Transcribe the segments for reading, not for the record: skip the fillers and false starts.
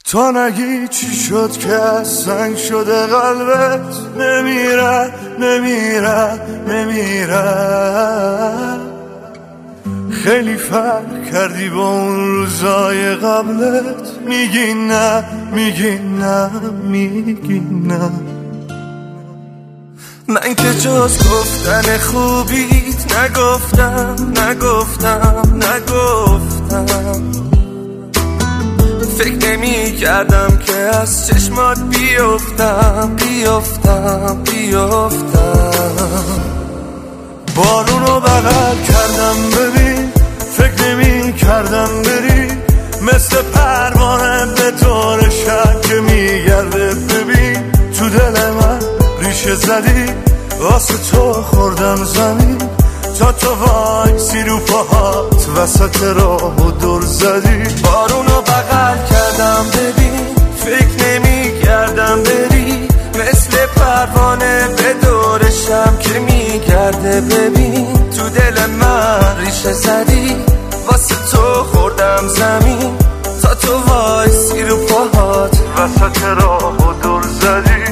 تا نگی چی شد که از سنگ شده قلبت، نمیره. خیلی فرق کردی با اون روزای قبلت، میگی نه. من که جز گفتن خوبیت نگفتم. فکر نمی کردم که از چشمات بیفتم. بارونو بغل کردم ببین، فکر نمی کردم بری، مثل پروانه به دور شب که میگرده. ببین تو دل من ریشه زدی، واسه تو خوردم زمین، تا تو وایسی رو پاهات وسط راه و دور زدی. بارونو بغل کردم ببین، فکر نمی کردم بری، مثل پروانه به دور شب که میگرده. ببین تو دل من ریشه زدی، واسه تو خوردم زمین، تا تو وایسی رو پاهات وسط راه و دور زدی.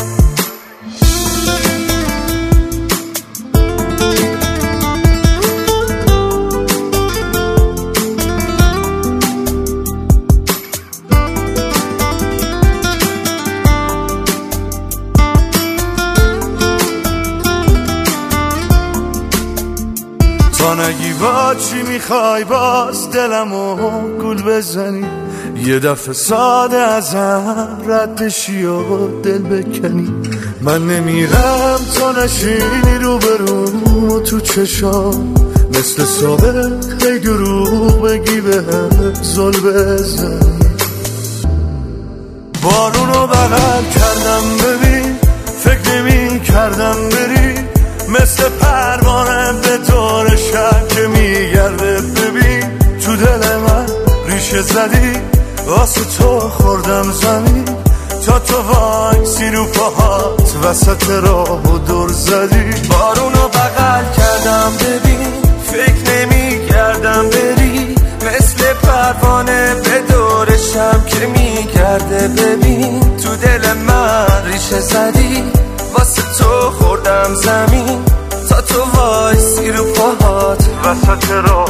تا نگی با چی میخوای باز دلمو گول بزنی، یه دفعه ساده ازم رد شی و دل بکنی. من نمیرم تا نشینی رو بروم و تو چشام، مثل سابق هی دروغ بگی به زل بزنی. بارونو بغل کردم ببین، فکر نمی کردم بری، مثل پروانه به دور شب که میگرده. ببین تو دل من ریشه زدی، واسه تو خوردم زمین، تا تو وایسی رو پاهات وسط راه و دور زدی. بارونو بغل کردم ببین، فکر نمی کردم بری، مثل پروانه به دور شب که میگرده. ببین تو دل من ریشه زدی، واسه تو خوردم زمین، تا تو وایسی رو پاهات وسط راه